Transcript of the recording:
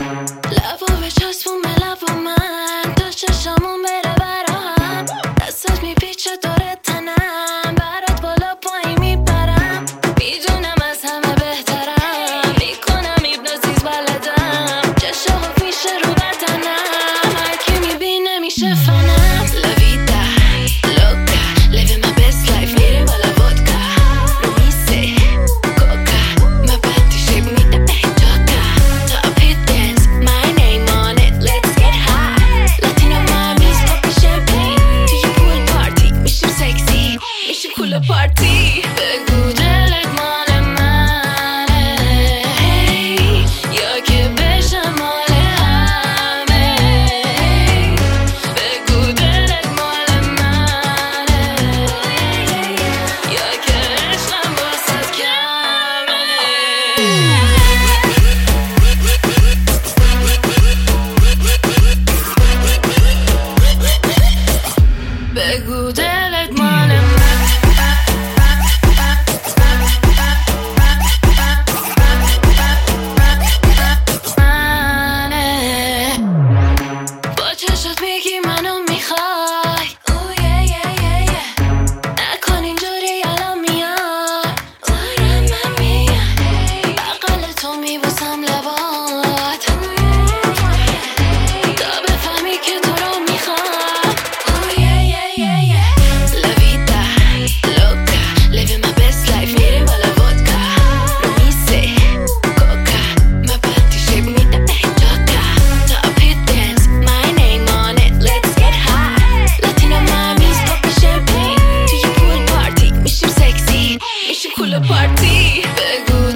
لبا به چسبون به لب من تا چشمون بره براهم، دستت میپیچه دور تنم، برات بالا پایین میپرم، میدونم از همه بهترم، میکنم ایبنوتیز بلدم، چشم پیشه رو بدنم، هرکی میبینه میشه فنم. La vida loca, living my best life, میره بالا ودکا رو میزه کوکا، my body shape میده به جاکا، top hit dance, my name on it, let's get high, Latino mommies popping champagne, توی پول پارتی میشیم سکسی، میشیم کول پارتی. بگو دلت مال منه یا که بشم مال همه، بگو دلت مال منه یا که عشقم واسد کمه. بگو دلت مال منه با چشات میگی منو میخوای، نکن اینجوری الان میای دارم من میای، بغل تو میبوسم لبات تا بفهمی که تو رو میخوام. La vida loca, living my best life, میره بالا ودکا رو میزه کوکا، my body shape میده به جاکا، top hit dance, my name on it, let's get high, Latino mommies popping champagne, توی پول پارتی میشیم سکسی، میشیم کول پارتی. بگو